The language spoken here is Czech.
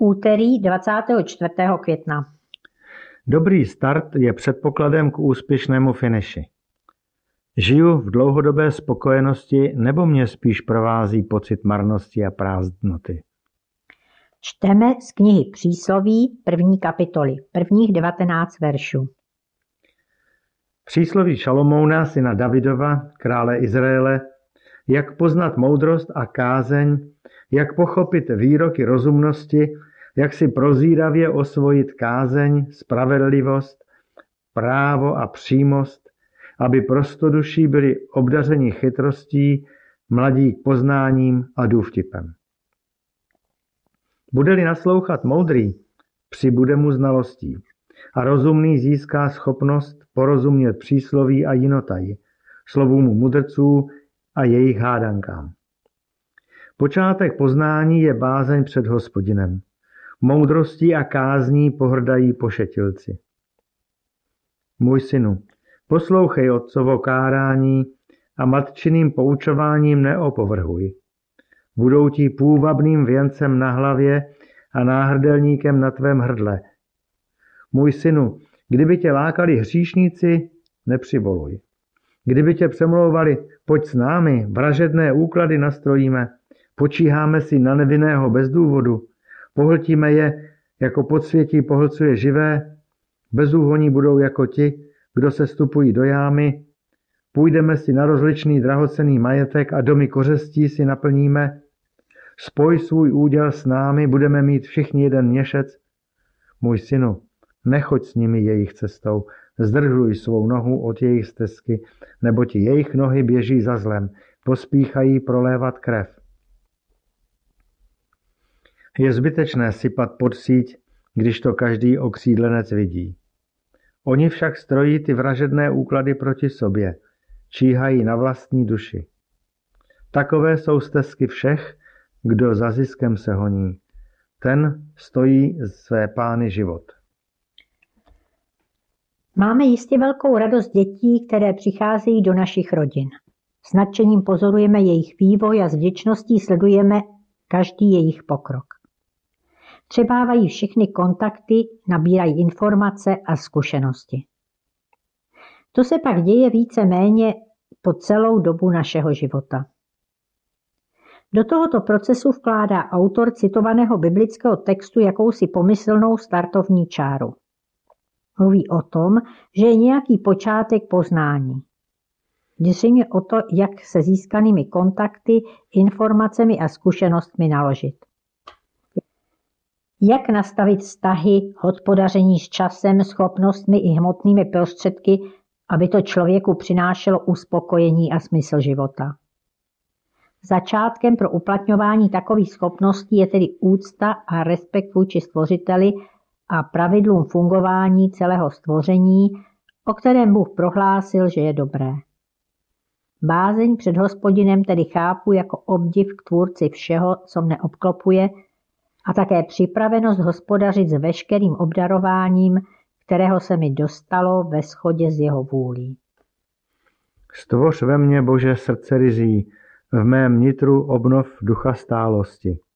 Úterý 24. května. Dobrý start je předpokladem k úspěšnému finiši. Žiju v dlouhodobé spokojenosti nebo mě spíš provází pocit marnosti a prázdnoty? Čteme z knihy Přísloví 1. kapitoly, prvních 19 veršů. Přísloví Šalomouna, syna Davidova, krále Izraele, jak poznat moudrost a kázeň, jak pochopit výroky rozumnosti, jak si prozíravě osvojit kázeň, spravedlivost, právo a přímost, aby prostoduší byli obdařeni chytrostí, mladí poznáním a důvtipem. Bude-li naslouchat moudrý, přibude mu znalostí a rozumný získá schopnost porozumět přísloví a jinotaji, slovům mudrců a jejich hádankám. Počátek poznání je bázeň před Hospodinem. Moudrostí a kázní pohrdají pošetilci. Můj synu, poslouchej otcovo kárání a matčiným poučováním neopovrhuj. Budou ti půvabným věncem na hlavě a náhrdelníkem na tvém hrdle. Můj synu, kdyby tě lákali hříšníci, nepřivoluj. Kdyby tě přemlouvali, pojď s námi, vražedné úklady nastrojíme, počíháme si na nevinného bez důvodu, pohltíme je, jako podsvětí pohlcuje živé, bezúhonní budou jako ti, kdo se stupují do jámy, půjdeme si na rozličný drahocenný majetek a domy kořestí si naplníme, spoj svůj úděl s námi, budeme mít všichni jeden měšec. Můj synu, nechoď s nimi jejich cestou, zdržuj svou nohu od jejich stezky, nebo ti jejich nohy běží za zlem, pospíchají prolévat krev. Je zbytečné sypat pod síť, když to každý okřídlenec vidí. Oni však strojí ty vražedné úklady proti sobě, číhají na vlastní duši. Takové jsou stezky všech, kdo za ziskem se honí. Ten stojí své pány život. Máme jistě velkou radost dětí, které přicházejí do našich rodin. S nadšením pozorujeme jejich vývoj a s vděčností sledujeme každý jejich pokrok. Třebávají všechny kontakty, nabírají informace a zkušenosti. To se pak děje více-méně po celou dobu našeho života. Do tohoto procesu vkládá autor citovaného biblického textu jakousi pomyslnou startovní čáru. Mluví o tom, že je nějaký počátek poznání. Jde o to, jak se získanými kontakty, informacemi a zkušenostmi naložit. Jak nastavit vztahy, hospodaření s časem, schopnostmi i hmotnými prostředky, aby to člověku přinášelo uspokojení a smysl života. Začátkem pro uplatňování takových schopností je tedy úcta a respekt vůči stvořiteli a pravidlům fungování celého stvoření, o kterém Bůh prohlásil, že je dobré. Bázeň před Hospodinem tedy chápu jako obdiv k tvůrci všeho, co mne obklopuje, a také připravenost hospodařit s veškerým obdarováním, kterého se mi dostalo ve shodě s jeho vůlí. Stvoř ve mně, Bože, srdce ryzí, v mém nitru obnov ducha stálosti.